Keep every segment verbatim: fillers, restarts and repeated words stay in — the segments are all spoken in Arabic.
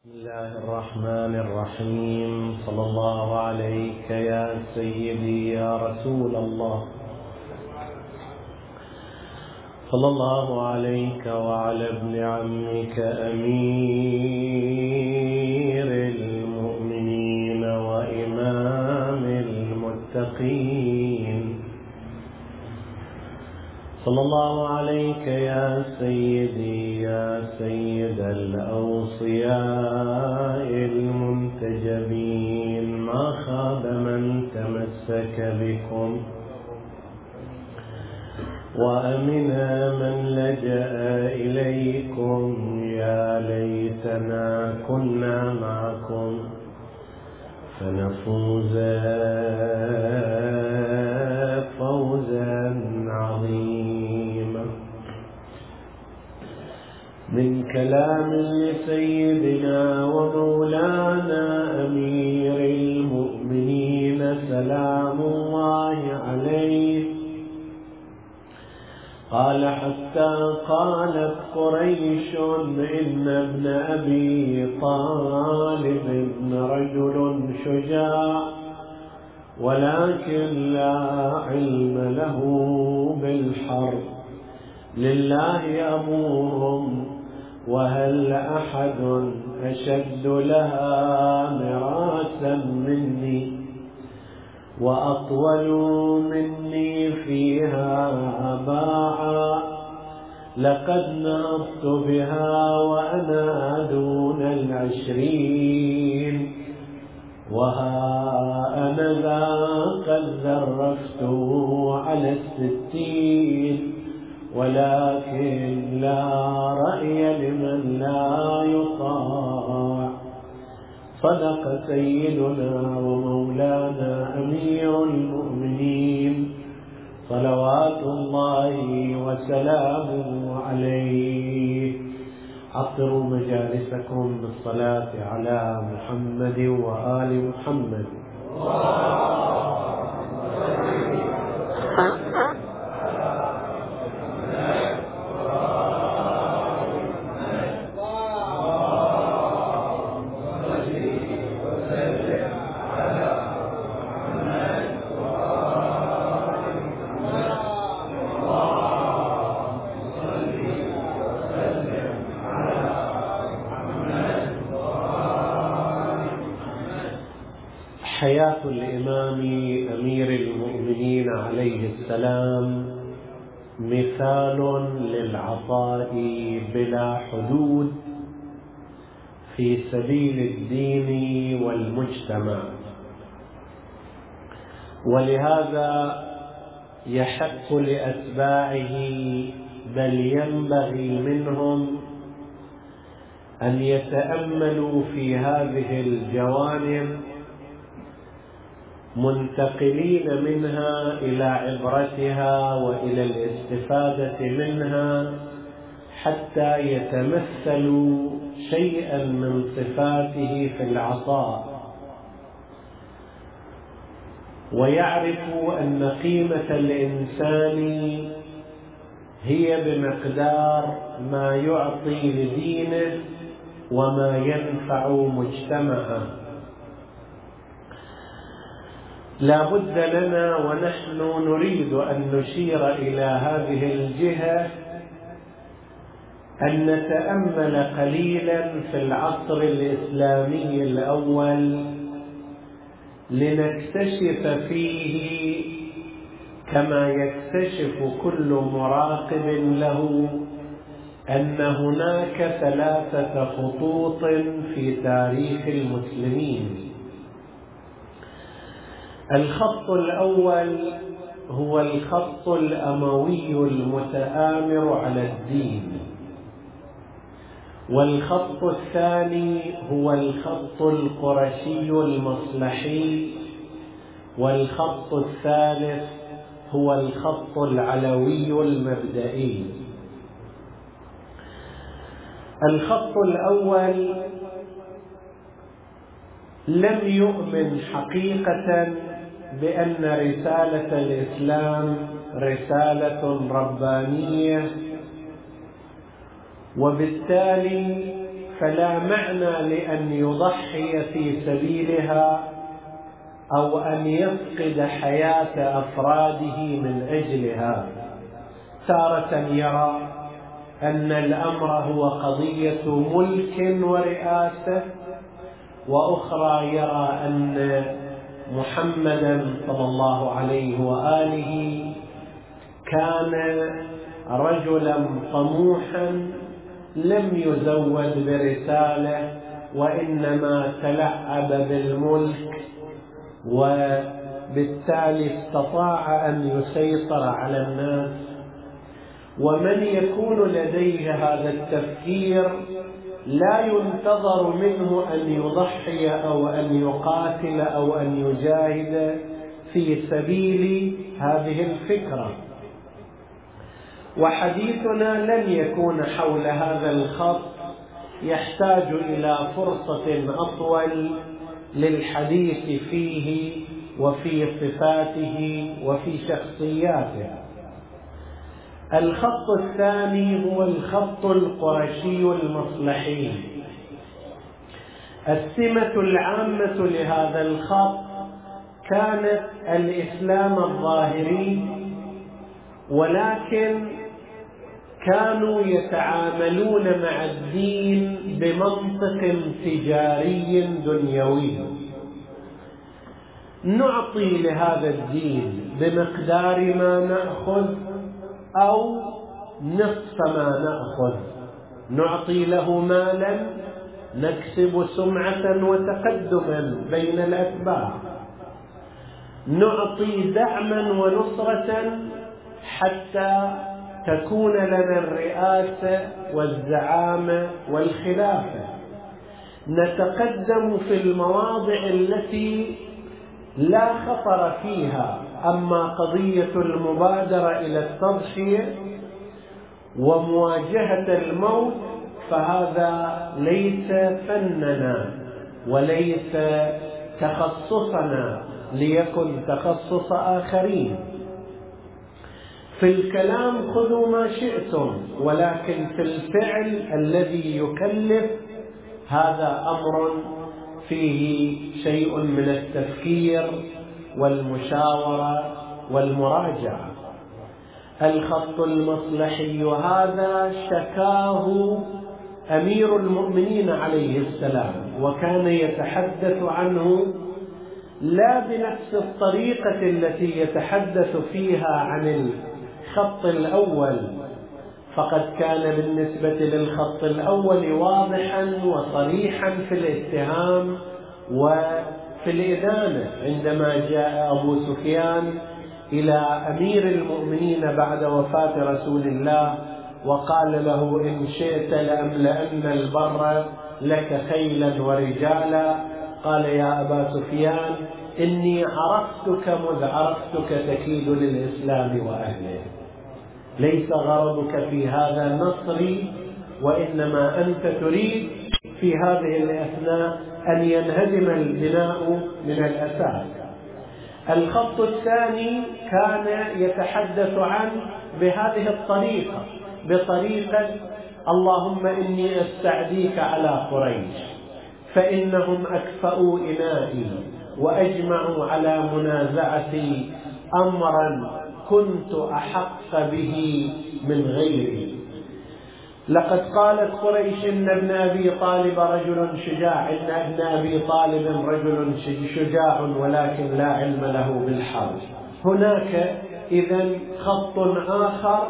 بسم الله الرحمن الرحيم. صلى الله عليك يا سيدي يا رسول الله، صلى الله عليك وعلى ابن عمك أمير المؤمنين وإمام المتقين. صلى الله عليك يا سيدي يا سيد الأوصياء المنتجبين، ما خاب من تمسك بكم وأمن من لجأ إليكم. يا ليتنا كنا معكم فنفوز فوزا عظيما. من كلام سيدنا ومولانا أمير المؤمنين سلام الله عليه، قال: حتى قالت قريش إن ابن أبي طالب رجل شجاع، ولكن لا علم له بالحرب، لله أمورهم، وهل أحد أشد لها مراسا مني وأطول مني فيها باعا؟ لقد نهضت بها وأنا دون العشرين، وها أنا ذا قد ذرفت على الستين، ولكن لا رأي لمن لا يطاع. صدق سيدنا ومولانا أمير المؤمنين صلوات الله وسلامه عليه. عطروا مجالسكم بالصلاة على محمد وآل محمد. حياة الإمام أمير المؤمنين عليه السلام مثال للعطاء بلا حدود في سبيل الدين والمجتمع، ولهذا يحق لأتباعه بل ينبغي منهم أن يتأملوا في هذه الجوانب، منتقلين منها إلى عبرتها وإلى الاستفادة منها، حتى يتمثلوا شيئا من صفاته في العطاء، ويعرفوا أن قيمة الإنسان هي بمقدار ما يعطي لدينه وما ينفع مجتمعه. لا بد لنا ونحن نريد أن نشير إلى هذه الجهة أن نتأمل قليلا في العصر الإسلامي الأول، لنكتشف فيه كما يكتشف كل مراقب له أن هناك ثلاثة خطوط في تاريخ المسلمين. الخط الأول هو الخط الأموي المتآمر على الدين، والخط الثاني هو الخط القرشي المصلحي، والخط الثالث هو الخط العلوي المبدئي. الخط الأول لم يؤمن حقيقة بأن رسالة الإسلام رسالة ربانية، وبالتالي فلا معنى لأن يضحي في سبيلها أو أن يفقد حياة أفراده من أجلها. تارة يرى أن الأمر هو قضية ملك ورئاسة، وأخرى يرى أن محمدا صلى الله عليه وآله كان رجلا طموحا لم يزود برسالة، وإنما تلعب بالملك، وبالتالي استطاع أن يسيطر على الناس. ومن يكون لديه هذا التفكير لا ينتظر منه أن يضحي أو أن يقاتل أو أن يجاهد في سبيل هذه الفكرة. وحديثنا لن يكون حول هذا الخط، يحتاج إلى فرصة أطول للحديث فيه وفي صفاته وفي شخصياته. الخط الثاني هو الخط القرشي المصلحي. السمة العامة لهذا الخط كانت الإسلام الظاهري، ولكن كانوا يتعاملون مع الدين بمنطق تجاري دنيوي. نعطي لهذا الدين بمقدار ما نأخذ أو نصف ما نأخذ، نعطي له مالا نكسب سمعة وتقدما بين الأتباع، نعطي دعما ونصرة حتى تكون لنا الرئاسة والزعامة والخلافة، نتقدم في المواضع التي لا خطر فيها. أما قضية المبادرة إلى التضحية ومواجهة الموت فهذا ليس فننا وليس تخصصنا، ليكن تخصص آخرين. في الكلام خذوا ما شئتم، ولكن في الفعل الذي يكلف هذا أمر فيه شيء من التفكير والمشاورة والمراجعة. الخط المصلحي هذا شكاه أمير المؤمنين عليه السلام، وكان يتحدث عنه لا بنفس الطريقة التي يتحدث فيها عن الخط الأول، فقد كان بالنسبة للخط الأول واضحا وصريحا في الاتهام وفي الإدانة. عندما جاء أبو سفيان إلى أمير المؤمنين بعد وفاة رسول الله وقال له: إن شئت لأملأن البر لك خيلا ورجالا، قال: يا أبا سفيان إني عرفتك مذ عرفتك تكيد للإسلام وأهله، ليس غرضك في هذا نصري، وإنما أنت تريد في هذه الأثناء أن ينهدم البناء من الأساس. الخط الثاني كان يتحدث عن بهذه الطريقة، بطريقة: اللهم إني أستعديك على قريش فإنهم أكفأوا إنائي وأجمعوا على منازعتي أمرا كنت أحق به من غيري. لقد قالت قريش إن ابن أبي طالب رجل شجاع، إن ابن أبي طالب رجل شجاع ولكن لا علم له بالحرب. هناك إذن خط آخر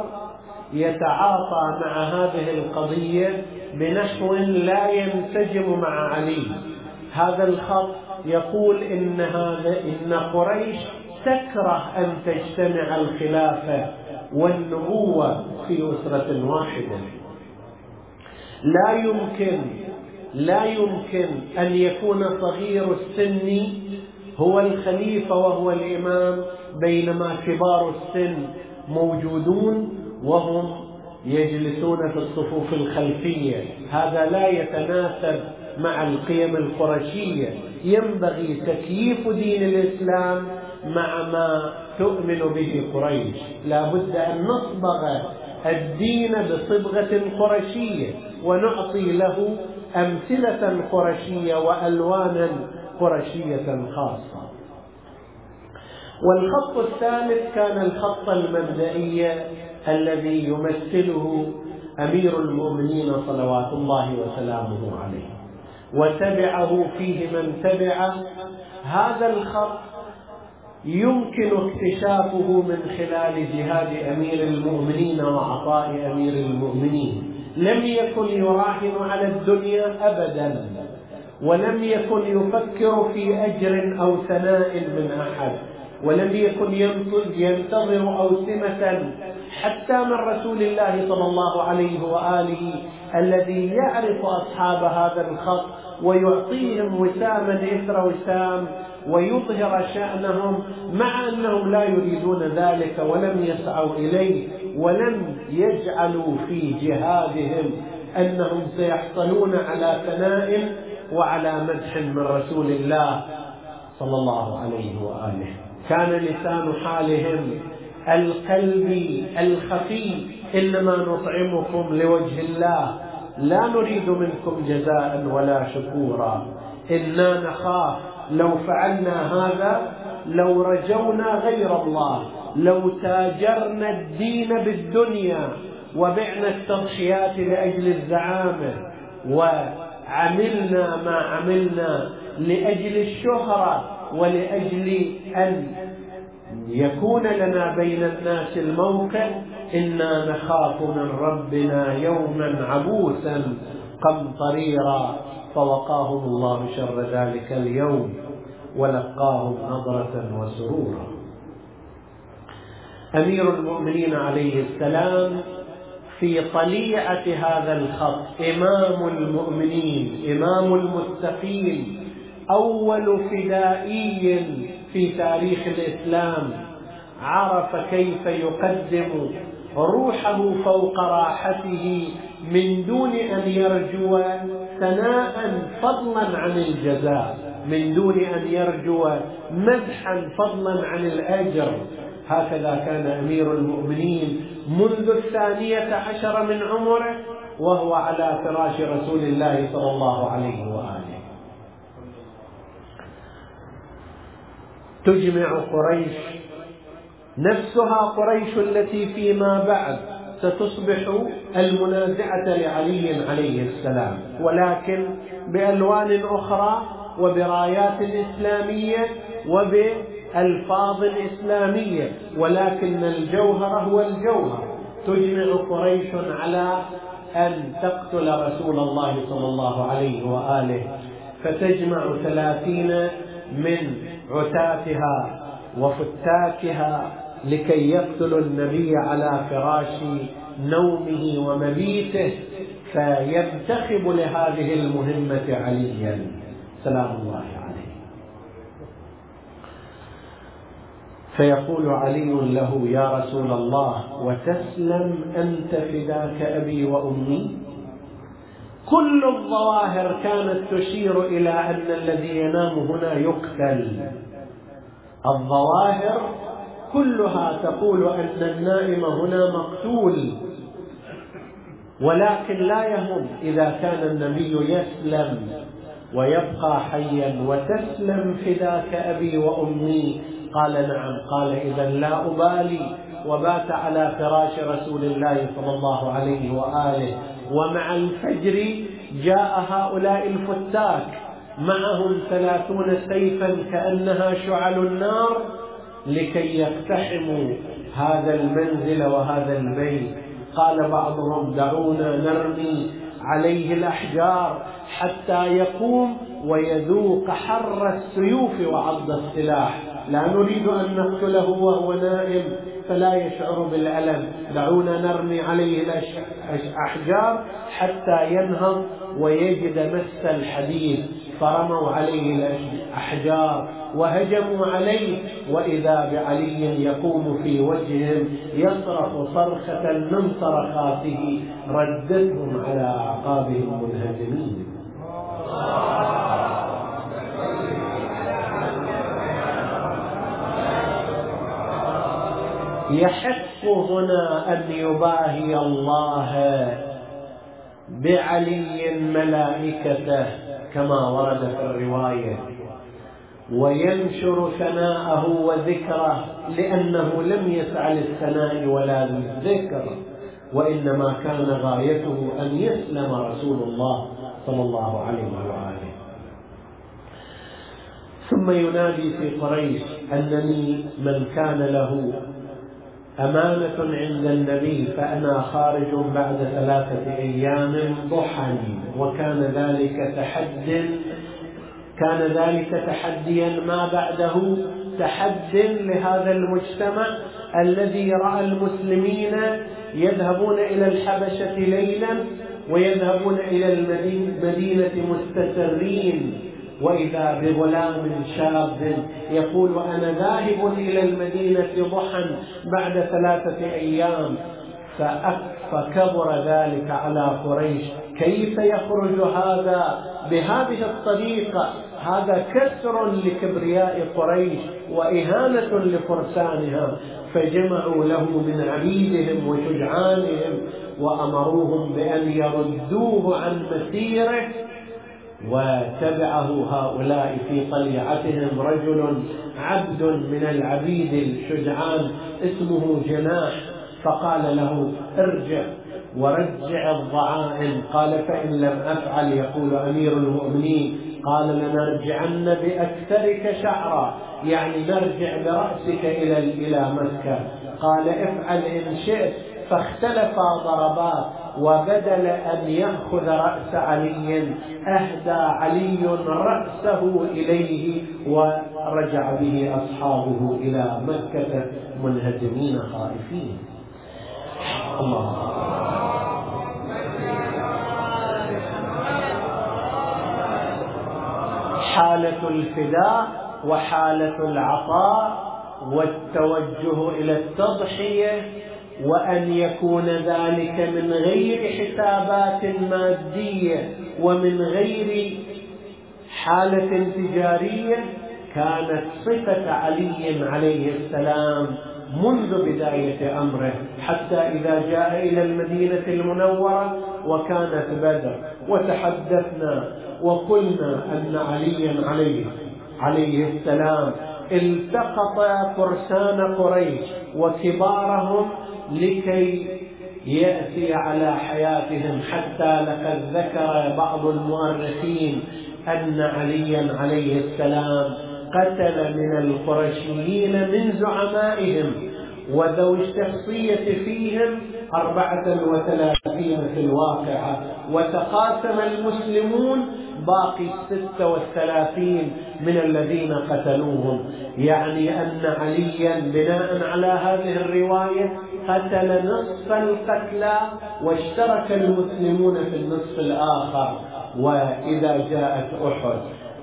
يتعاطى مع هذه القضية بنحو لا ينسجم مع علي. هذا الخط يقول إن هذا إن قريش تكره أن تجتمع الخلافة والنبوة في أسرة واحدة. لا يمكن لا يمكن أن يكون صغير السن هو الخليفة وهو الإمام بينما كبار السن موجودون وهم يجلسون في الصفوف الخلفية. هذا لا يتناسب مع القيم القرشية. ينبغي تكييف دين الإسلام مع ما تؤمن به قريش. لا بد أن نصبغ الدين بصبغة قرشية ونعطي له أمثلة قرشية وألوانا قرشية خاصة. والخط الثالث كان الخط المبدئي الذي يمثله أمير المؤمنين صلوات الله وسلامه عليه، وتبعه فيه من تبعه. هذا الخط يمكن اكتشافه من خلال جهاد أمير المؤمنين وعطاء أمير المؤمنين. لم يكن يراهن على الدنيا أبدا، ولم يكن يفكر في أجر أو ثناء من أحد، ولم يكن ينتظر أوسمة حتى من رسول الله صلى الله عليه وآله الذي يعرف أصحاب هذا الخط ويعطيهم وساما إثر وسام ويظهر شأنهم، مع أنهم لا يريدون ذلك ولم يسعوا إليه، ولم يجعلوا في جهادهم أنهم سيحصلون على ثناء وعلى مدح من رسول الله صلى الله عليه وآله. كان لسان حالهم القلبي الخفي: إنما نطعمكم لوجه الله لا نريد منكم جزاء ولا شكورا، إنا نخاف لو فعلنا هذا لو رجونا غير الله، لو تاجرنا الدين بالدنيا وبعنا التضحيات لأجل الزعامة وعملنا ما عملنا لأجل الشهرة ولأجل أن يكون لنا بين الناس الموقع، إنا نخاف من ربنا يوما عبوسا قمطريرا. فوقاهم الله شر ذلك اليوم ولقاهم نضرة وسرورا. أمير المؤمنين عليه السلام في طليعة هذا الخط إمام المؤمنين، إمام المتقين، أول فدائي في تاريخ الإسلام، عرف كيف يقدم روحه فوق راحته من دون أن يرجو ثناء فضلا عن الجزاء، من دون أن يرجو مدحا فضلا عن الأجر. هكذا كان أمير المؤمنين منذ الثانية عشر من عمره وهو على فراش رسول الله صلى الله عليه وآله. تجمع قريش نفسها، قريش التي فيما بعد ستصبح المنازعة لعلي عليه السلام، ولكن بألوان أخرى وبرايات إسلامية وبألفاظ إسلامية، ولكن الجوهر هو الجوهر. تجمع قريش على أن تقتل رسول الله صلى الله عليه وآله، فتجمع ثلاثين من عتاتها وفتاكها لكي يقتلوا النبي على فراش نومه ومبيته، فينتخب لهذه المهمة عليا سلام الله عليه. فيقول علي له: يا رسول الله، وتسلم أنت فداك أبي وأمي؟ كل الظواهر كانت تشير إلى أن الذي ينام هنا يقتل، الظواهر كلها تقول أن النائم هنا مقتول، ولكن لا يهم إذا كان النبي يسلم ويبقى حيا. وتسلم فداك أبي وأمي؟ قال: نعم. قال: إذا لا أبالي. وبات على فراش رسول الله صلى الله عليه وآله، ومع الفجر جاء هؤلاء الفتاك معهم ثلاثون سيفا كأنها شعل النار لكي يقتحموا هذا المنزل وهذا البيت. قال بعضهم: دعونا نرمي عليه الأحجار حتى يقوم ويذوق حر السيوف وعض السلاح، لا نريد أن نقتله وهو نائم فلا يشعر بالألم، دعونا نرمي عليه الأحجار حتى ينهض ويجد مس الحديد. فرموا عليه الأحجار وهجموا عليه، وإذا بعلي يقوم في وجههم يصرخ صرخة من صرخاته ردتهم على أعقابهم منهزمين. يحق هنا أن يباهي الله بعلي ملائكته كما ورد في الرواية، وينشر ثناءه وذكره، لأنه لم يسعى للثناء ولا للذكر، وإنما كان غايته أن يسلم رسول الله صلى الله عليه وآله. ثم ينادي في قريش أنني من كان له أمانة عند النبي فأنا خارج بعد ثلاثة أيام ضحى، وكان ذلك تحد كان ذلك تحديا ما بعده تحد لهذا المجتمع الذي رأى المسلمين يذهبون إلى الحبشة ليلا ويذهبون إلى المدينة مستسرين، وإذا بغلام شاب يقول أنا ذاهب إلى المدينة ضحى بعد ثلاثة أيام. فكبر ذلك على قريش، كيف يخرج هذا بهذه الطريقة؟ هذا كسر لكبرياء قريش وإهانة لفرسانها. فجمعوا له من عبيدهم وشجعانهم وأمروهم بأن يردوه عن مسيره، وتبعه هؤلاء في طليعتهم رجل عبد من العبيد الشجعان اسمه جناح، فقال له ارجع ورجع الضعائن. قال فإن لم أفعل يقول أمير المؤمنين قال لنرجعن بأكثرك شعرا، يعني نرجع برأسك إلى إلى مكة. قال افعل إن شئت. فاختلفا ضربات، وبدل أن يأخذ رأس علي أهدى علي رأسه إليه ورجع به أصحابه إلى مكة منهزمين خائفين. الله. حالة الفداء وحالة العطاء والتوجه إلى التضحية، وأن يكون ذلك من غير حسابات مادية ومن غير حالة تجارية، كانت صفة علي عليه السلام منذ بداية أمره حتى إذا جاء إلى المدينة المنورة وكانت بدر. وتحدثنا وقلنا أن عليا عليه عليه السلام التقط فرسان قريش وكبارهم لكي يأتي على حياتهم، حتى لقد ذكر بعض المؤرخين أن عليا عليه السلام قتل من القرشيين من زعمائهم وذوي الشخصية فيهم أربعة وثلاثين في الواقعة، وتقاسم المسلمون باقي الستة والثلاثين من الذين قتلوهم. يعني أن عليا بناء على هذه الرواية قتل نصف القتلى واشترك المسلمون في النصف الآخر. وإذا جاءت أحد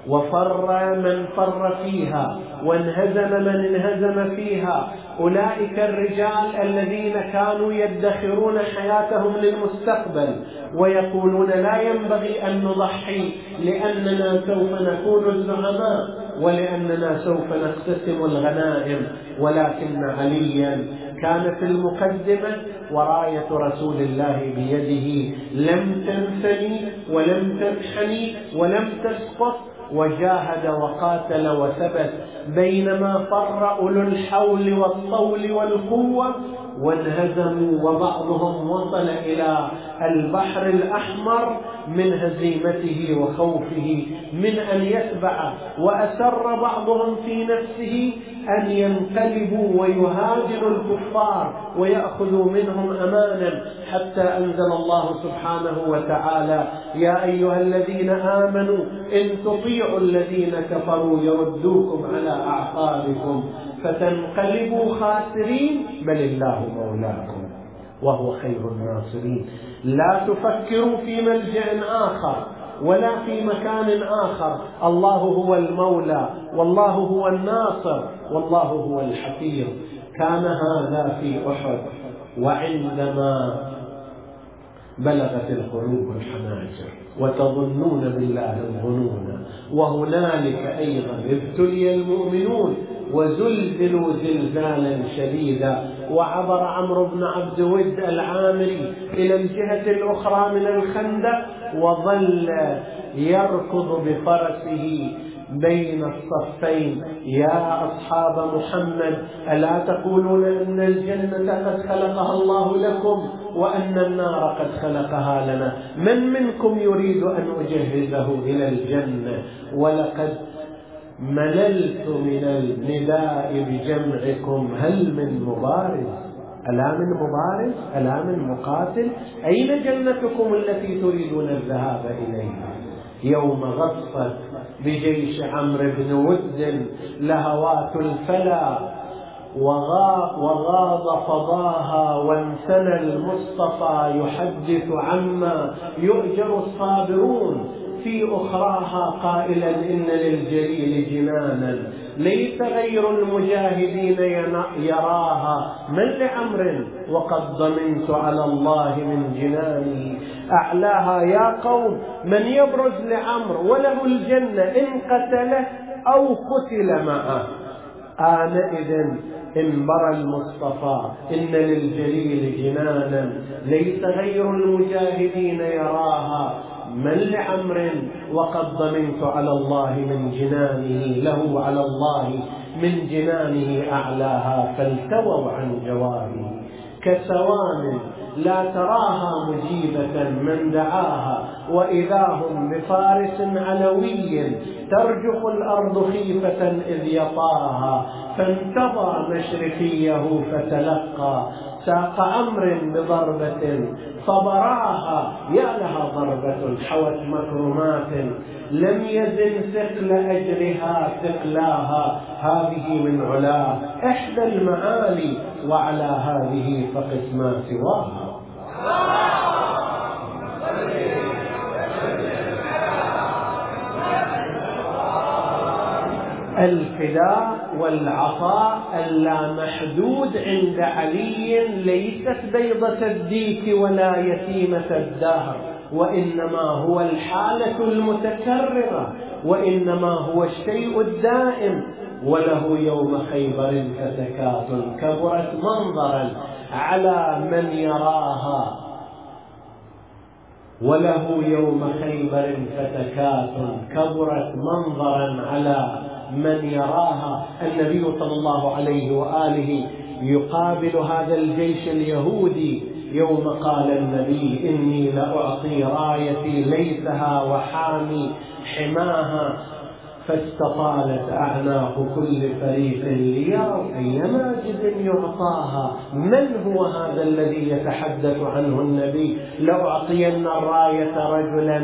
وفر من فر فيها وانهزم من انهزم فيها، أولئك الرجال الذين كانوا يدخرون حياتهم للمستقبل ويقولون لا ينبغي أن نضحي لأننا سوف نكون الزعماء ولأننا سوف نقتسم الغنائم، ولكن عليا كان في المقدمة وراية رسول الله بيده لم تنثني ولم تنحني ولم تسقط، وجاهد وقاتل وثبت، بينما فر أولو الحول والطول والقوة وانهزموا وبعضهم وصل إلى البحر الأحمر من هزيمته وخوفه من أن يتبع، وأسر بعضهم في نفسه أن ينقلبوا ويهاجروا الكفار ويأخذوا منهم أمانا، حتى أنزل الله سبحانه وتعالى يا أيها الذين آمنوا إن تطيعوا الذين كفروا يردوكم على أعقابكم فتنقلبوا خاسرين بل الله مولاكم وهو خير الناصرين. لا تفكروا في ملجأ آخر ولا في مكان آخر، الله هو المولى والله هو الناصر والله هو الحفيظ. كان هذا في أحد، وعندما بلغت القلوب الحناجر وتظنون بالله الظنون، وهنالك أيضا ابتلي المؤمنون وزلزلوا زلزالا شديدا. وعبر عمرو بن عبد ود العامري إلى الجهة الأخرى من الخندق وظل يركض بفرسه بين الصفين: يا أصحاب محمد، ألا تقولون أن الجنة قد خلقها الله لكم وأن النار قد خلقها لنا؟ من منكم يريد أن أجهزه إلى الجنة؟ ولقد مللت من النداء بجمعكم، هل من مبارز؟ ألا من مبارز؟ ألا من مقاتل؟ أين جنتكم التي تريدون الذهاب إليها؟ يوم غطت بجيش عمرو بن ود لهوات الفلا وغاض فضاها، وانثنى المصطفى يحدث عما يؤجر الصابرون في أخراها قائلا: إن للجليل جنانا ليس غير المجاهدين يراها، من لعمر وقد ضمنت على الله من جنانه أعلاها. يا قوم، من يبرز لعمر وله الجنة إن قتله أو قتل معه؟ آنئذ انبرى المصطفى: إن للجليل جنانا ليس غير المجاهدين يراها، من لعمر وقد ضمنت على الله من جنانه، له على الله من جنانه أعلاها. فالتووا عن جواره كسوام لا تراها مجيبة من دعاها، وإذا هم بفارس علوي ترجف الأرض خيفة إذ يطاها. فانتظى مشرقيه فتلقى ساق عمرو بضربة فبراها، يا لها ضربة حوت مكرمات لم يزن ثقل أجرها ثقلاها. هذه من علاه إحدى المعالي، وعلى هذه فقس ما سواها. الفداء والعطاء اللامحدود عند علي ليست بيضة الديك ولا يتيمة الدهر، وإنما هو الحالة المتكررة، وإنما هو الشيء الدائم. وله يوم خيبر فتكات كبرت منظرا على من يراها، وله يوم خيبر فتكات كبرت منظرا على من يراها. النبي صلى الله عليه وآله يقابل هذا الجيش اليهودي يوم قال النبي: إني لأعطي رايتي ليثها وحامي حماها، فاستطالت أعناق كل فريق ليروا أي ماجد يعطاها. من هو هذا الذي يتحدث عنه النبي؟ لأعطين الراية رجلا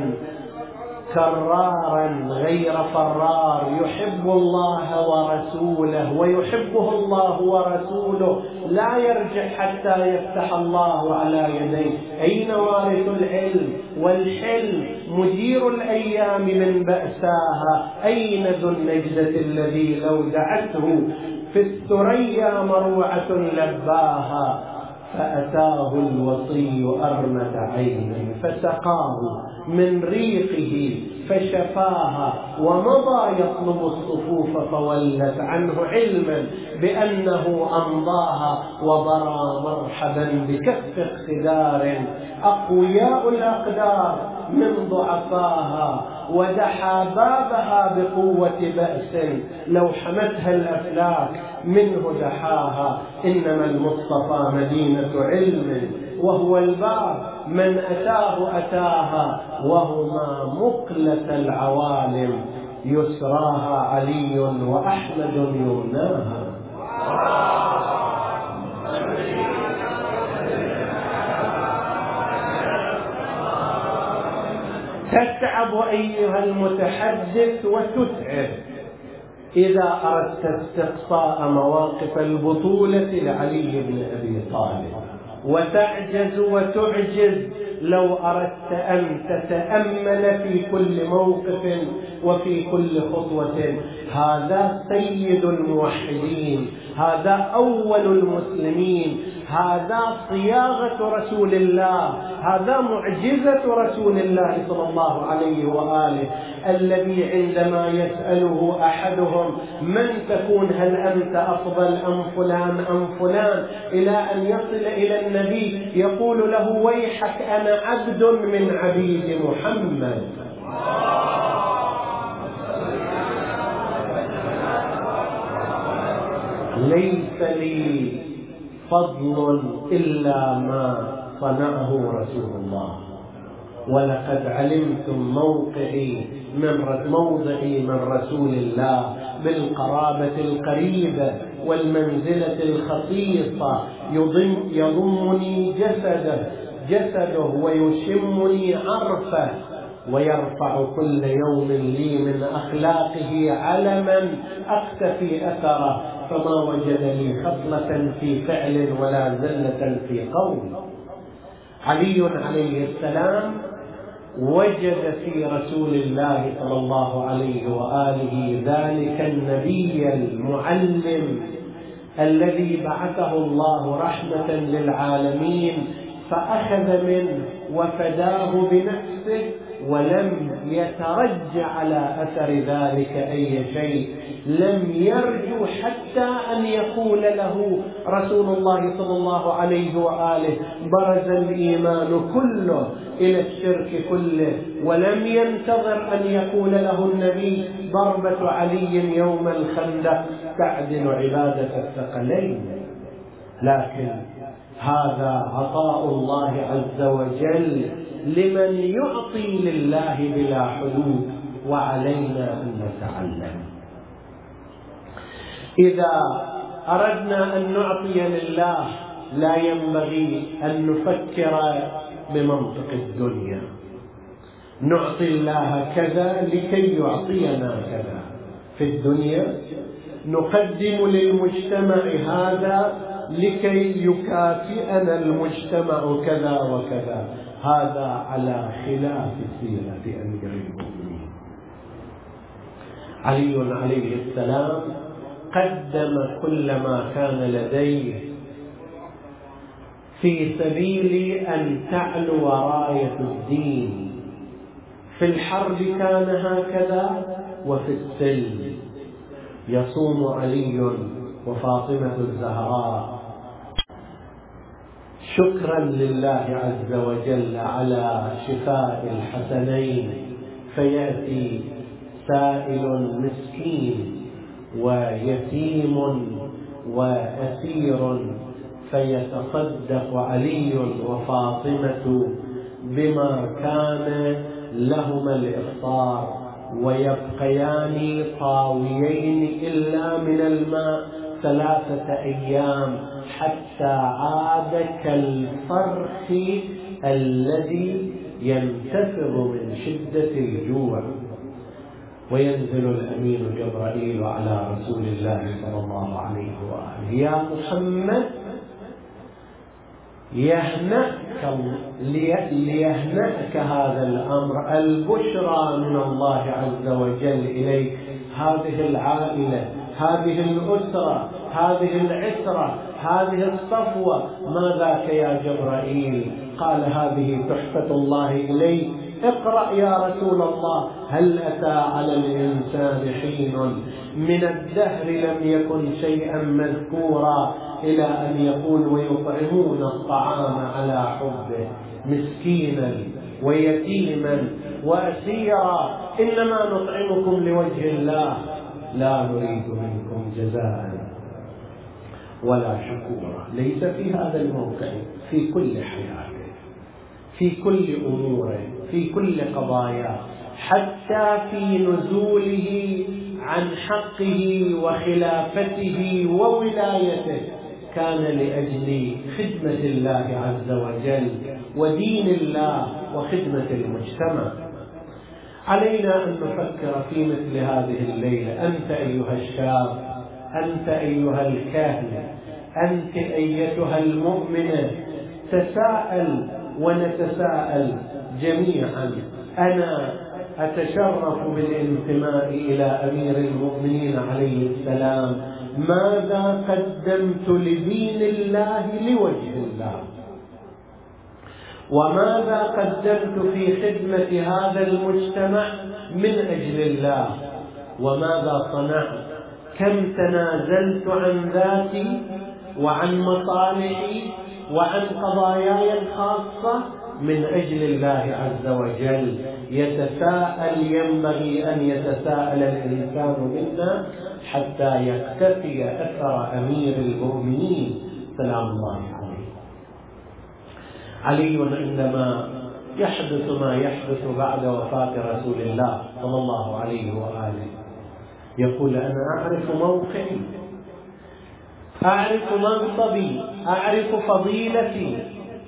كرارا غير فرار يحب الله ورسوله ويحبه الله ورسوله، لا يرجع حتى يفتح الله على يديه. أين وارث العلم والحلم مدير الأيام من بأساها؟ أين ذو النجدة الذي لو دعته في الثريا مروعة لباها؟ فأتاه الوصي أرمد عين فسقاه من ريقه فشفاها، ومضى يطلب الصفوف فولت عنه علما بأنه أمضاها، وضرى مرحبا بكف اقتدار أقوياء الأقدار من ضعفاها، ودحى بابها بقوة بأس لو حمتها الأفلاك منه دحاها. إنما المصطفى مدينة علم وهو الباب، من أتاه أتاها، وهما مقلة العوالم يسراها علي وأحمد يمناها. تتعب أيها المتحدث وتتعب إذا أردت استقصاء مواقف البطولة لعلي بن أبي طالب، وتعجز وتعجز لو أردت أن تتأمل في كل موقف وفي كل خطوة. هذا سيد الموحدين، هذا أول المسلمين، هذا صياغة رسول الله، هذا معجزة رسول الله صلى الله عليه وآله، الذي عندما يسأله أحدهم من تكون، هل أنت أفضل أم فلان أم فلان، إلى أن يصل إلى النبي يقول له ويحك أنا عبد من عبيد محمد. ليس لي فضل إلا ما صنعه رسول الله، ولقد علمتم موقعي من موضعي من رسول الله بالقرابة القريبة والمنزلة الخصيصة، يضم يضمني جسده جسده ويشمني عرفه، ويرفع كل يوم لي من أخلاقه علما أقتفي أثره، فما وجد لي خصلة في فعل ولا زلة في قول. علي عليه السلام وجد في رسول الله صلى الله عليه وآله ذلك النبي المعلم الذي بعثه الله رحمة للعالمين، فأخذ منه وفداه بنفسه، ولم يترجع على أثر ذلك أي شيء، لم يرجو حتى أن يقول له رسول الله صلى الله عليه وآله برز الإيمان كله إلى الشرك كله، ولم ينتظر أن يقول له النبي ضربة علي يوم الخندق تعدل عبادة الثقلين. لكن هذا عطاء الله عز وجل لمن يعطي لله بلا حدود، وعلينا أن نتعلم. إذا أردنا أن نعطي لله لا ينبغي أن نفكر بمنطق الدنيا، نعطي الله كذا لكي يعطينا كذا. في الدنيا نقدم للمجتمع هذا لكي يكافئنا المجتمع كذا وكذا، هذا على خلاف سيرة أمير المؤمنين. علي عليه السلام قدم كل ما كان لديه في سبيل أن تعلو راية الدين. في الحرب كان هكذا، وفي السلم يصوم علي وفاطمة الزهراء شكرا لله عز وجل على شفاء الحسنين، فيأتي سائل مسكين ويتيم وأسير فيتصدق علي وفاطمة بما كان لهما الإفطار، ويبقيان طاويين إلا من الماء ثلاثة أيام، حتى عاد كالفرخ الذي ينتفض من شدة الجوع. وينزل الأمين جبرائيل على رسول الله صلى الله عليه وآله: يا محمد يهنأك ليهنأك هذا الأمر، البشرى من الله عز وجل إليك، هذه العائلة، هذه الأسرة، هذه العسرة، هذه الصفوة، ما ذاك يا جبرائيل؟ قال: هذه تحفة الله إليك، اقرأ يا رسول الله: هل أتى على الإنسان حين من الدهر لم يكن شيئا مذكورا، إلى أن يقول: ويطعمون الطعام على حبه مسكينا ويتيما وأسيرا، إنما نطعمكم لوجه الله لا نريد منكم جزاء ولا شكورا. ليس في هذا الموقع، في كل حياته، في كل أموره، في كل قضاياه، حتى في نزوله عن حقه وخلافته وولايته، كان لأجل خدمة الله عز وجل ودين الله وخدمة المجتمع. علينا أن نفكر في مثل هذه الليلة. أنت أيها الشاب، أنت أيها الكاهن، أنت أيتها المؤمنة، تساءل ونتساءل جميعا: أنا أتشرف بالانتماء إلى أمير المؤمنين عليه السلام. ماذا قدمت لدين الله لوجه الله؟ وماذا قدمت في خدمة هذا المجتمع من أجل الله؟ وماذا صنعت؟ كم تنازلت عن ذاتي وعن مصالحي وعن قضاياي الخاصة من أجل الله عز وجل؟ يتساءل، ينبغي أن يتساءل الإنسان منا حتى يقتفي أثر أمير المؤمنين سلام الله عليه. علي عندما يحدث ما يحدث بعد وفاة رسول الله صلى الله عليه وآله يقول: أنا أعرف موقعي، أعرف منصبي، أعرف فضيلتي،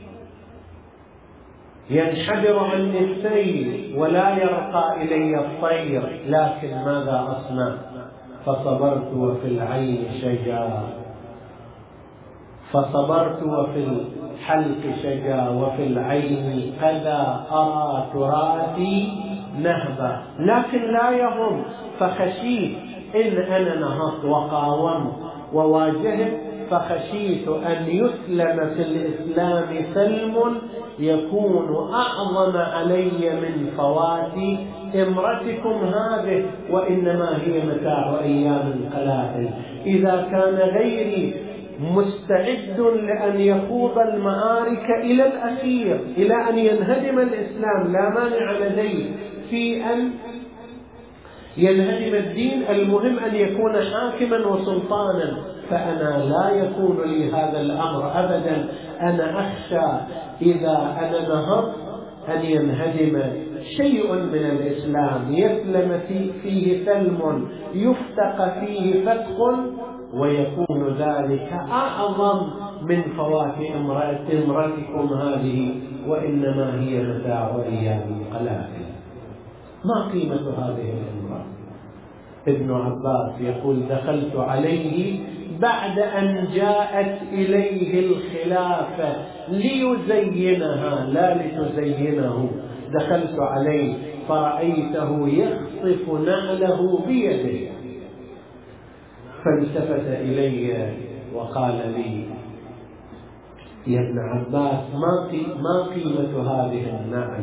ينحدر عني السيل ولا يرقى إلي الطير، لكن ماذا أصنع؟ فصبرت وفي العين شجا، فصبرت وفي الحلق شجا، وفي العين كذا أرى تراثي نهبا، لكن لا يهم. فخشيت إن أنا نهضت وقاومت وواجهت، فخشيت أن يسلم في الإسلام سلم يكون أعظم علي من فوات امرتكم هذه، وإنما هي متاع أيام قلائل. إذا كان غيري مستعد لأن يخوض المعارك إلى الأخير، إلى أن ينهدم الإسلام، لا مانع لديه في أن ينهدم الدين، المهم أن يكون حاكما وسلطانا، فأنا لا يكون لي هذا الأمر أبدا. أنا أخشى إذا أنا نهضت أن ينهدم شيء من الإسلام، يسلم فيه سلم، يفتق فيه فتق، ويكون ذلك أعظم من فوات امرأتكم هذه، وإنما هي متاع أيام قلائل. ما قيمة هذه الامرأة؟ ابن عباس يقول: دخلت عليه بعد أن جاءت إليه الخلافة ليزينها لا لتزينه. دخلت عليه فرأيته يخصف نعله بيده، فالتفت إلي وقال لي: يا ابن عباس، ما قيمة هذه النعل؟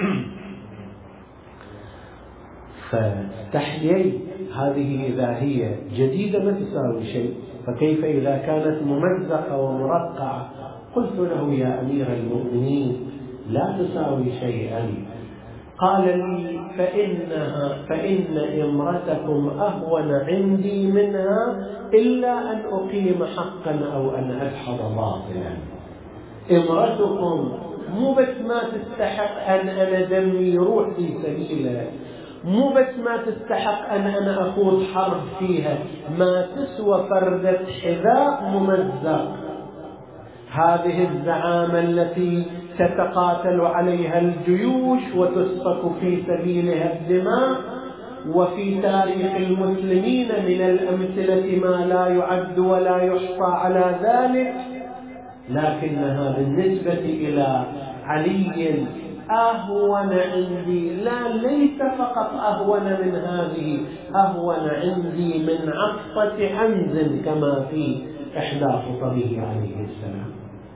فاستحييت، هذه إذا هي جديدة ما تساوي شيء، فكيف إذا كانت ممزقة ومرقعة؟ قلت له: يا أمير المؤمنين، لا تساوي شيئا. قال لي: فإنها فإن امرتكم أهون عندي منها، إلا أن أقيم حقا أو أن أدحض باطلا. امرتكم مو بس ما تستحق أن أنا دمي يروح في سبيلها، مو بس ما تستحق أن أنا أخوض حرب فيها، ما تسوى فردة حذاء ممزق. هذه الزعامة التي تتقاتل عليها الجيوش وتسفك في سبيلها الدماء، وفي تاريخ المسلمين من الأمثلة ما لا يعد ولا يحصى على ذلك، لكنها بالنسبة إلى علي أهون عندي. لا، ليس فقط أهون من هذه، أهون عندي من عقفة عنز كما في إحدى خطبه عليه السلام.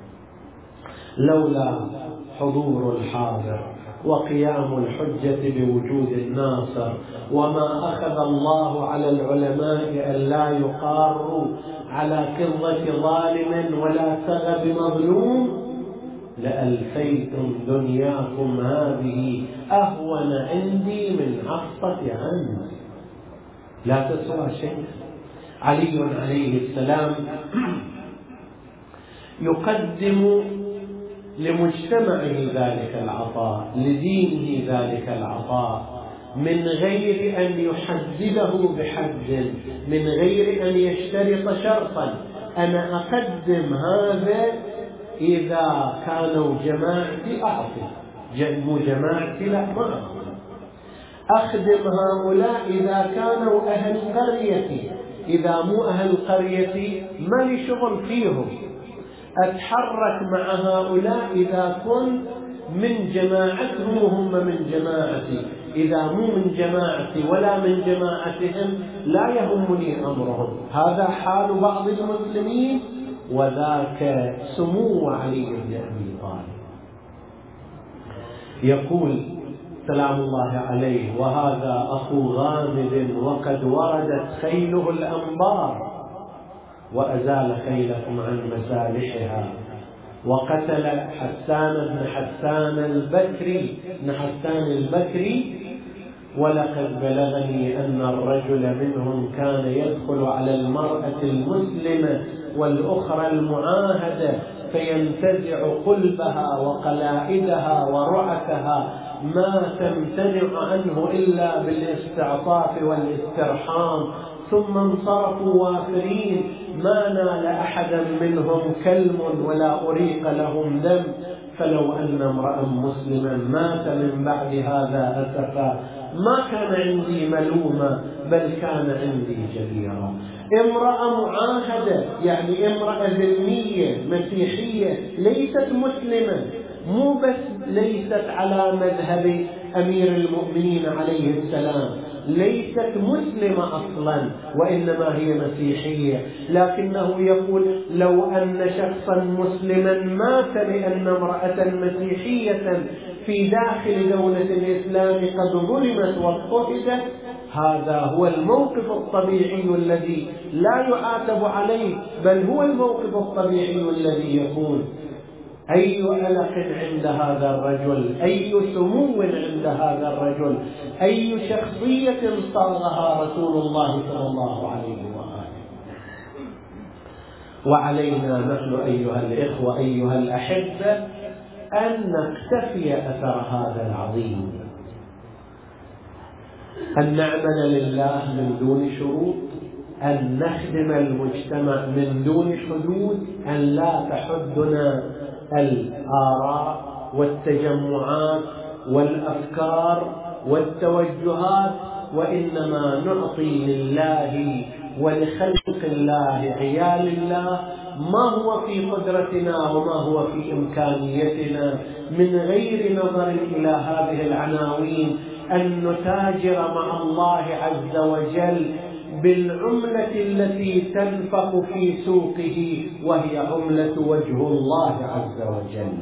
لولا حضور الحاضر وقيام الحجة بوجود الناصر، وما أخذ الله على العلماء أن لا يقاروا على كظة ظالم ولا سغب مظلوم، لألفيتم دنياكم هذه أهون عندي من عقفة عنز، لا تسوى شيء. علي عليه السلام يقدم لمجتمعه ذلك العطاء، لدينه ذلك العطاء، من غير أن يحدده بحد، من غير أن يشترط شرطا. أنا أقدم هذا إذا كانوا جماعتي أعطي، مو جماعتي لا ما أعطي. أخدم هؤلاء إذا كانوا أهل قريتي، إذا مو أهل قريتي ما لي شغل فيهم. أتحرك مع هؤلاء إذا كنت من جماعتهم وهم من جماعتي، إذا مو من جماعتي ولا من جماعتهم لا يهمني أمرهم. هذا حال بعض المسلمين، وذاك سمو علي بن أبي طالب. يقول سلام الله عليه: وهذا أخو غامد وقد وردت خيله الأنبار وأزال خيلكم عن مسالحها، وقتل حسان بن حسان البكري بن حسان البكري، ولقد بلغني أن الرجل منهم كان يدخل على المرأة المسلمة والأخرى المعاهدة فينتزع قلبها وقلائدها ورعتها ما تمتنع عنه إلا بالاستعطاف والاسترحام، ثم انصرفوا وافرين، ما نال أحدا منهم كلم ولا أريق لهم دم. فلو أن امرأ مسلما مات من بعد هذا أسفا ما كان عندي ملوما، بل كان عندي جديرا. امرأة معاهدة يعني امرأة ذمية مسيحية ليست مسلمة، مو بس ليست على مذهب أمير المؤمنين عليه السلام، ليست مسلمة أصلا وإنما هي مسيحية، لكنه يقول لو أن شخصا مسلما مات لأن امرأة مسيحية في داخل دولة الإسلام قد ظلمت واضطهدت، هذا هو الموقف الطبيعي الذي لا يعاتب عليه، بل هو الموقف الطبيعي الذي يكون. أي ألق عند هذا الرجل، أي سمو عند هذا الرجل، أي شخصية صاغها رسول الله صلى الله عليه وآله. وعلينا نحن أيها الإخوة أيها الأحبة أن نقتفي أثر هذا العظيم، أن نعمل لله من دون شروط، أن نخدم المجتمع من دون حدود، أن لا تحدنا الآراء والتجمعات والأفكار والتوجهات، وإنما نعطي لله ولخلق الله عيال الله ما هو في قدرتنا وما هو في إمكانيتنا، من غير نظر إلى هذه العناوين، أن نتاجر مع الله عز وجل بالعملة التي تنفق في سوقه، وهي عملة وجه الله عز وجل،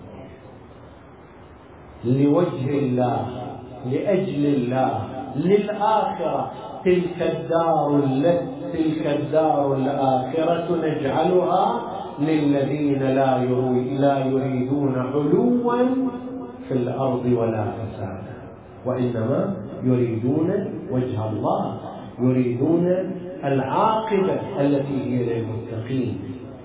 لوجه الله، لأجل الله، للآخرة. تلك الدار تلك الدار الآخرة نجعلها للذين لا لا يريدون علوا في الأرض ولا فسادا، وإنما يريدون وجه الله، يريدون العاقبة التي هي للمتقين.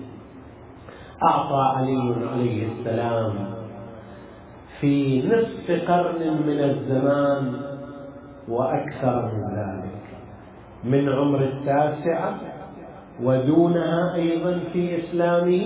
أعطى علي عليه السلام في نصف قرن من الزمان وأكثر من ذلك، من عمر التاسعة ودونها أيضا في إسلامه،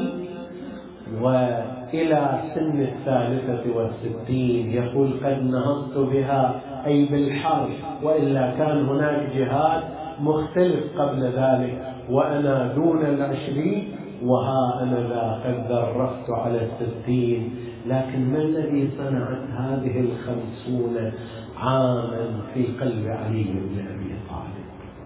وإلى سن الثالثة والستين. يقول قد نهضت بها أي بالحرب، وإلا كان هناك جهاد مختلف قبل ذلك، وأنا دون العشرين وها أنا ذا قد درفت على الستين. لكن ما الذي صنعت هذه الخمسون عاما في قلب علي بن أبي طالب؟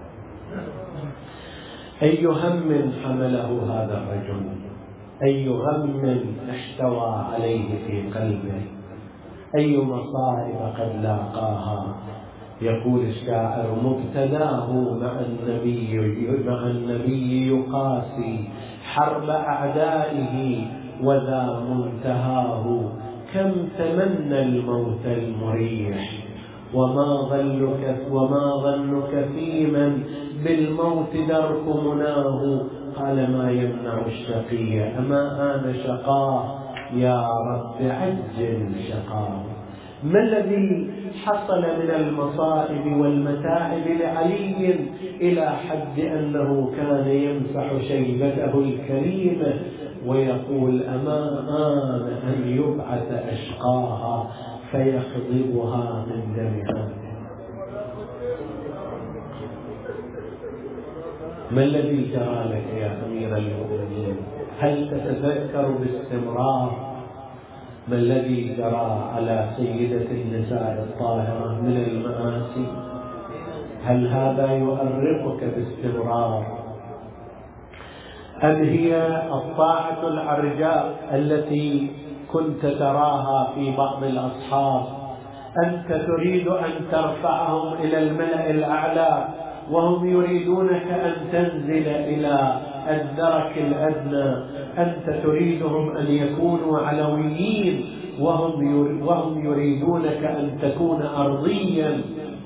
أي هم حمله هذا الرجل، أي غم احتوى عليه في قلبه، أي مصائب قد لاقاها. يقول الشاعر مبتداه مع النبي مع النبي يقاسي حرب أعدائه وذا منتهاه، كم تمنى الموت المريح وما ظنك وما ظنك في من بالموت درك مناه، قال ما يمنع الشقي أما آن شقاه يا رب عجل شقاه. ما الذي حصل من المصائب والمتاعب لعلي إلى حد أنه كان يمسح شيبته الكريمة ويقول أما آن أن يبعث أشقاها فيخضبها من دمها؟ ما الذي جرى لك يا أمير المؤمنين؟ هل تتذكر باستمرار ما الذي جرى على سيدة النساء الطاهرة من المآسي؟ هل هذا يؤرقك باستمرار، أم هي الطاعة العرجاء التي كنت تراها في بعض الأصحاب؟ أنت تريد أن ترفعهم إلى الملأ الأعلى وهم يريدونك أن تنزل إلى الدرك الأدنى. أنت تريدهم أن يكونوا علويين وهم يريدونك أن تكون أرضيا.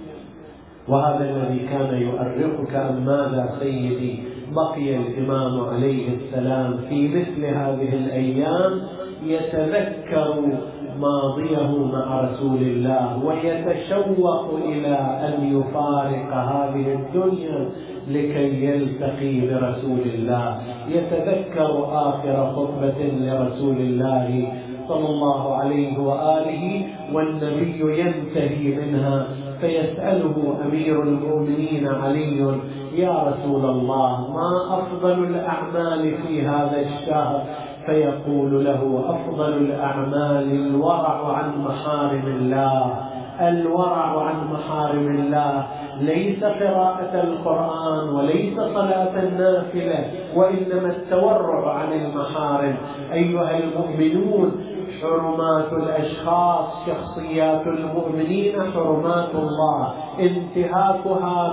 وهذا الذي كان يؤرقك. أم ماذا سيدي؟ بقي الإمام عليه السلام في مثل هذه الأيام يتذكر ماضيه مع رسول الله ويتشوق إلى أن يفارق هذه الدنيا لكي يلتقي برسول الله. يتذكر آخر خطبة لرسول الله صلى الله عليه وآله والنبي ينتهي منها، فيسأله أمير المؤمنين علي: يا رسول الله، ما أفضل الأعمال في هذا الشهر؟ فيقول له: أفضل الأعمال الورع عن محارم الله. الورع عن محارم الله ليس قراءة القرآن وليس صلاة النافلة، وإنما التورع عن المحارم. أيها المؤمنون، حرمات الأشخاص، شخصيات المؤمنين حرمات الله، انتهاكها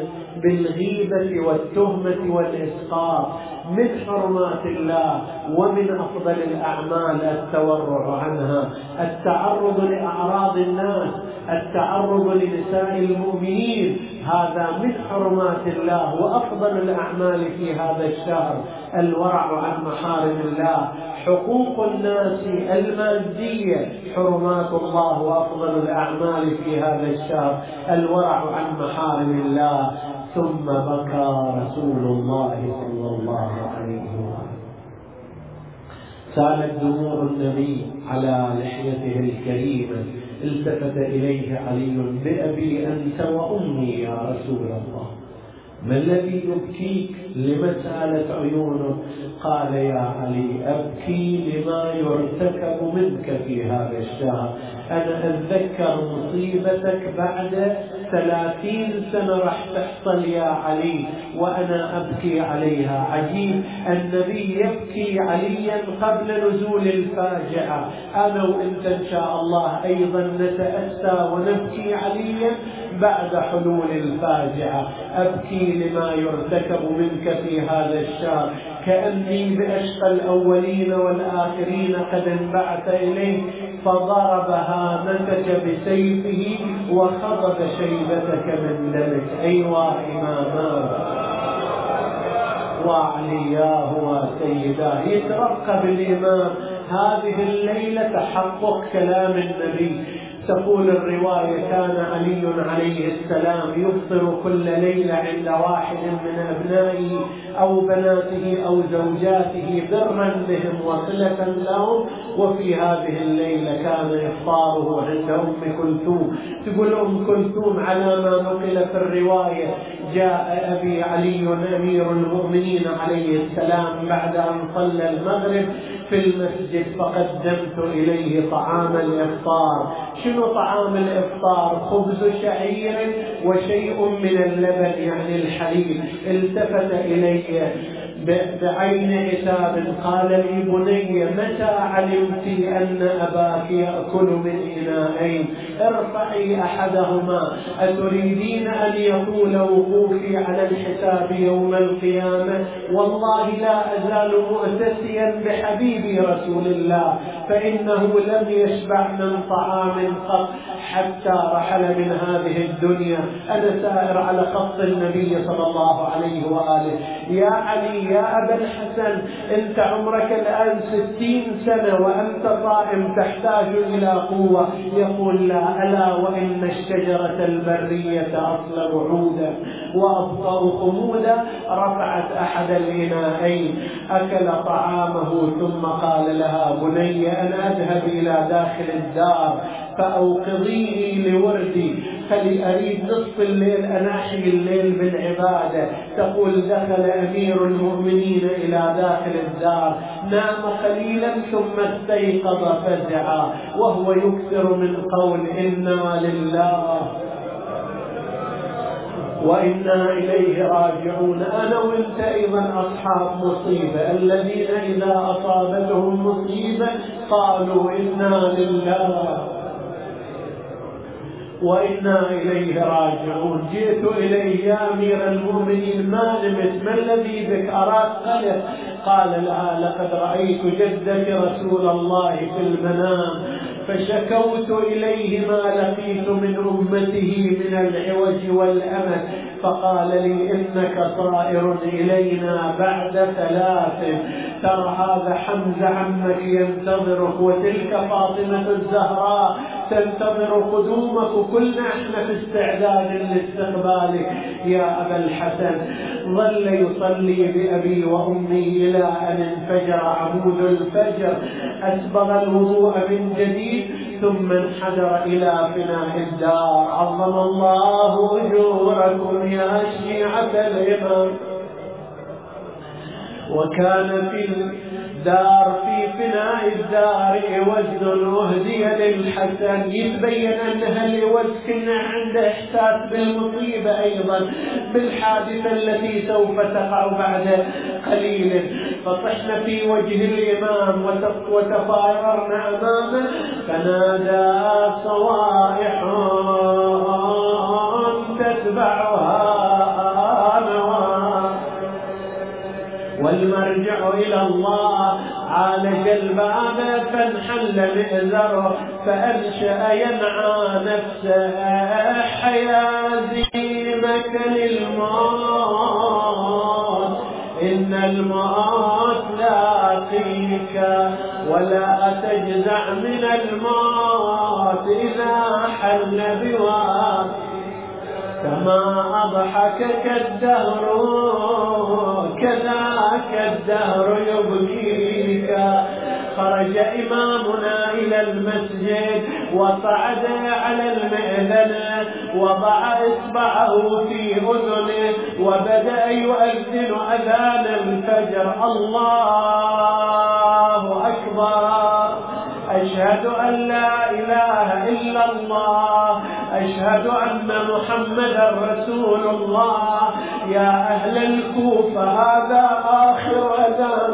بالغيبة والتهمة والإسقاط من حرمات الله. ومن أفضل الأعمال التورع عنها، التعرض لأعراض الناس، التعرض لنساء المؤمنين، هذا من حرمات الله. وأفضل الأعمال في هذا الشهر الورع عن محارم الله. حقوق الناس المادية حرمات الله، وأفضل الأعمال في هذا الشهر الورع عن محارم الله. ثم بكى رسول الله صلى الله عليه وسلم، سالت دموع النبي على لحيته الكريمة. التفت إليه علي: بأبي أنت وأمي يا رسول الله، ما الذي يبكيك؟ لما سالت عيونك؟ قال: يا علي، أبكي لما يرتكب منك في هذا الشهر. أنا أتذكر مصيبتك بعد ثلاثين سنة راح تحصل يا علي، وأنا أبكي عليها. عجيب، النبي يبكي عليا قبل نزول الفاجعة. أنا وإنت إن شاء الله أيضا نتأسى ونبكي عليا بعد حلول الفاجعة. أبكي لما يرتكب منك في هذا الشهر، كأني بأشقى الأولين والآخرين قد انبعث إليه فضرب هامتك بسيفه وخضب شيبتك من دمك. أيوا إماما وعلياه وسيداه. يترقب الإمام هذه الليلة تحقق كلام النبي. تقول الرواية: كان علي عليه السلام يفطر كل ليلة عند واحد من أبنائه أو بناته أو زوجاته برا بهم وصلة لهم، وفي هذه الليلة كان إفطاره عند أم كلثوم. تقول أم كلثوم على ما نقل في الرواية: جاء أبي علي أمير المؤمنين عليه السلام بعد أن صلى المغرب في المسجد فقدمت إليه طعام الإفطار. شنو طعام الإفطار؟ خبز شعير وشيء من اللبن يعني الحليب. التفت إلي بعين عتاب قال لي: بني، متى علمت أن أباك يأكل من إناءين؟ ارفعي أحدهما، أتريدين أن يطول وقوفي على الحساب يوم القيامة؟ والله لا أزال مؤتسيا بحبيبي رسول الله، فإنه لم يشبع من طعام قط حتى رحل من هذه الدنيا. أنا سائر على خط النبي صلى الله عليه وآله. يا علي يا أبا الحسن، أنت عمرك الآن ستين سنة وأنت صائم تحتاج إلى قوة. يقول: لا، ألا وإن الشجرة البرية أصلب عودا وأبطأ خمودا. رفعت أحد الإناءين أكل طعامه ثم قال لها: بني، أنا أذهب إلى داخل الدار فأوقظيني لوردي. خلي أريد نصف الليل أنا أحيي الليل بالعبادة. تقول دخل أمير المؤمنين إلى داخل الدار، نام قليلا ثم استيقظ فزعا وهو يكثر من قول إنا لله وإنا إليه راجعون. أنا وإنت أيضا أصحاب مصيبة، الذين إذا أصابتهم مصيبة قالوا إنا لله وإنا إليه راجعون. جئت إليه يا أمير المؤمنين ما نمت، ما الذي بك؟ أراك قلق. قال لها لقد رأيت جدك رسول الله في المنام فشكوت إليه ما لقيت من أمته من العوج والأمل، فقال لي إنك صائر إلينا بعد ثلاث، ترى هذا حمزة عمك ينتظرك وتلك فاطمة الزهراء تنتظر قدومك وكلنا احنا في استعداد لاستقبالك يا أبا الحسن. ظل يصلي بأبي وأمي إلى أن انفجر عمود الفجر، أسبغ الوضوء من جديد ثم انحدر إلى فناء الدار. عظم الله أجوركم يا شيعة الإمام. وكان في الدار في فناء الدار وزن أهدي للحسن. يتبين أنها الوز كنا عنده إحساس بالمصيبة أيضا بالحادثة التي سوف تقع بعد قليل. فطحنا في وجه الإمام وتفايرنا أمامه فنادى صوائح تتبعها والمرجع إلى الله. عالج الباب فانحل مئزره فأنشأ ينعى نفسه حيازيمك للموت إن الموت لاقيك ولا تجزع من الموت إذا حل بوادك. كما أضحكك الدهر كذاك الدهر يبكيك. خرج إمامنا إلى المسجد وصعد على المئذن وضع إصبعه في أذنه وبدأ يؤذن أذان الفجر. الله أكبر، أشهد أن لا إله إلا الله، أشهد أن محمدا رسول الله. يا أهل الكوفة هذا آخر أذان،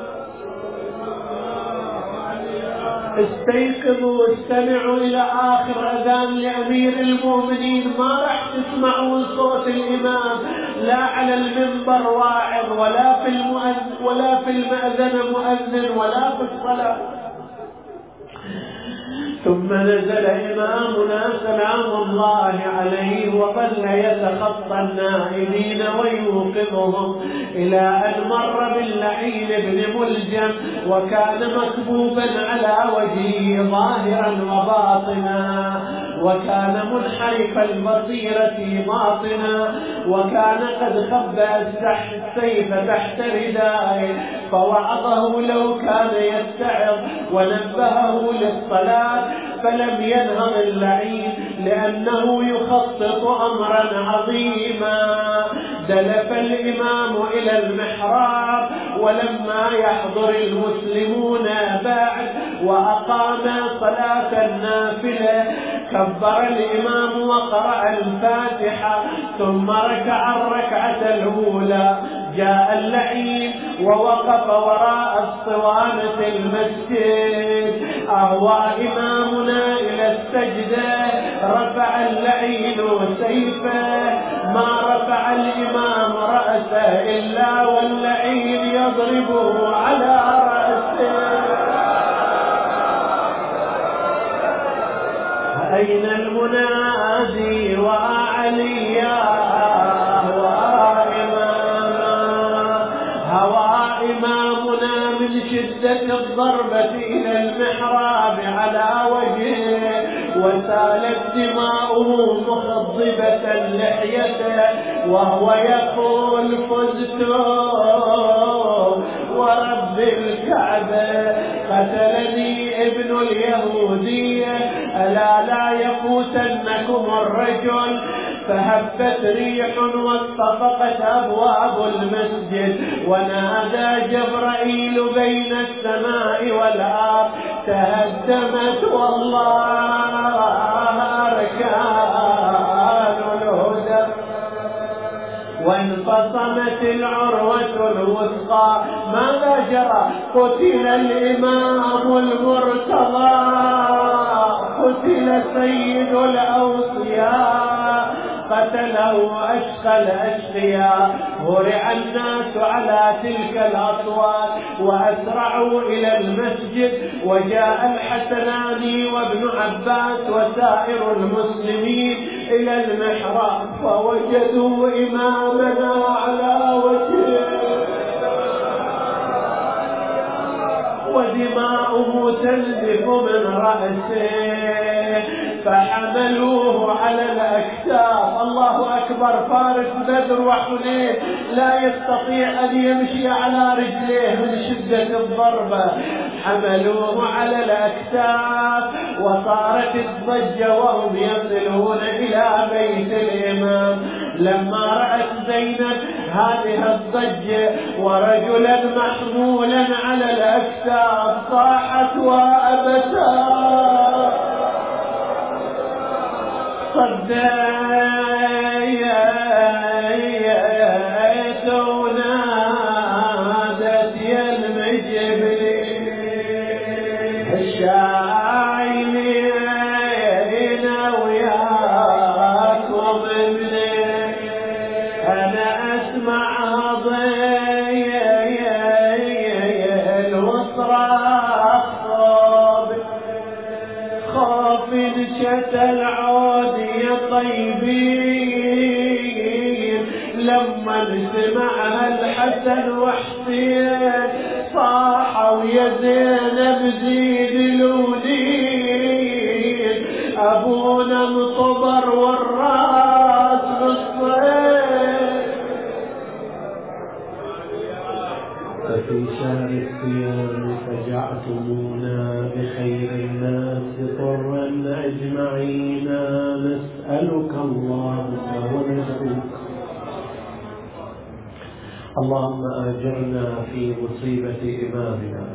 استيقظوا استمعوا إلى آخر أذان لأمير المؤمنين. ما راح تسمعون صوت الإمام لا على المنبر واعظ ولا في المؤذن ولا في المأذن مؤذن ولا في الصلاة. ثم نزل إمامنا سلام الله عليه وظل يتخطى النائمين ويوقظهم إلى أن مر باللعين بن ملجم وكان مكبوبا على وجهه ظاهرا وباطنا وكان منحرف البصيرة باطنا وكان قد خبأ السيف تحت ردائه فوعظه لو كان يتعظ ونبهه للصلاة فلم ينهض اللعين لأنه يخطط أمرا عظيما. دلف الإمام إلى المحراب ولما يحضر المسلمون بعد وأقام صلاة النافلة كبر الإمام وقرأ الفاتحة ثم ركع الركعة الأولى. جاء اللعين ووقف وراء اسطوانة المسجد. أهوى إمامنا إلى السجدة رفع اللعين سيفه ما رفع الإمام رأسه إلا واللعين يضربه على رأسه. أين المنادي وعليا هوى إمامنا من شدة الضربة إلى المحراب على وجهه وسالت دماؤه مخضبة لحيته وهو يقول فزت ورب الكعبة قتلني ابن اليهودية ألا لا يفوتنكم الرجل. فهبت ريح واصطفقت أبواب المسجد ونادى جبرائيل بين السماء والأرض تهدمت والله أركان الهدى وانفصمت العروة الوثقى. ماذا جرى؟ قتل الإمام المرتضى قتل سيد الأوصياء قتله أشقى الأشقياء. هرع الناس على تلك الأصوات وأسرعوا إلى المسجد وجاء الحسناني وابن عباس وسائر المسلمين إلى المحراب فوجدوا إمامنا على وجهه ودماؤه تنزف من رأسه فحملوه على الأكتاف. الله أكبر. فارس بدر وحنين لا يستطيع أن يمشي على رجليه من شدة الضربة. حملوه على الأكتاف وصارت الضجة وهم يصلون إلى بيت الإمام. لما رأت زينب هذه الضجة ورجلا محمولا على الأكتاف صاحت وأبتا صديت ونادت يا المجبلين الشاعلين وياكم مني أنا أسمع ضيل وصراخ خوف نشت العود يا طيبين. لما سمعها الحسن وحسين صاحوا يا زينب زيد الولين. أبونا انطبر والراس نصين. ففي شهر الصيام فجعتمونا بخير الناس طرا أجمعين نسألك اللهم وندعوك اللهم آجرنا في مصيبة إمامنا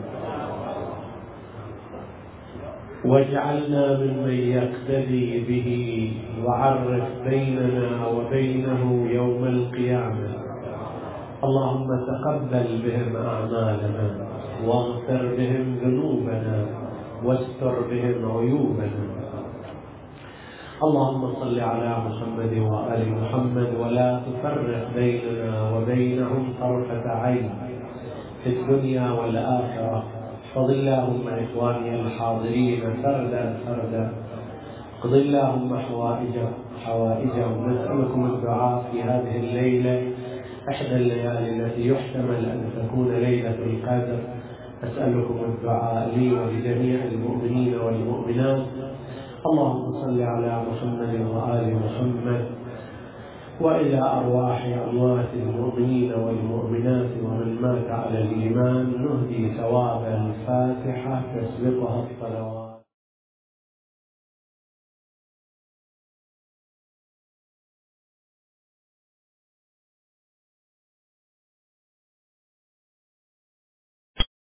واجعلنا ممن يقتدي به وعرف بيننا وبينه يوم القيامة. اللهم تقبل بهم أعمالنا واغفر بهم ذنوبنا واستر بهم عيوبنا. اللهم صل على محمد وآل محمد ولا تفرق بيننا وبينهم طرفة عين في الدنيا والآخرة. احفظ اللهم إخواني الحاضرين فردا فردا. اقض اللهم حوائجهم. نسألكم الدعاء في هذه الليلة إحدى الليالي التي يحتمل أن تكون ليلة القدر. أسألكم الدعاء لي ولجميع المؤمنين والمؤمنات. اللهم صل على محمد وآل محمد وإلى أرواح أموات المؤمنين والمؤمنات ومن مات على الإيمان نهدي ثواب الفاتحة تسبقها الصلوات.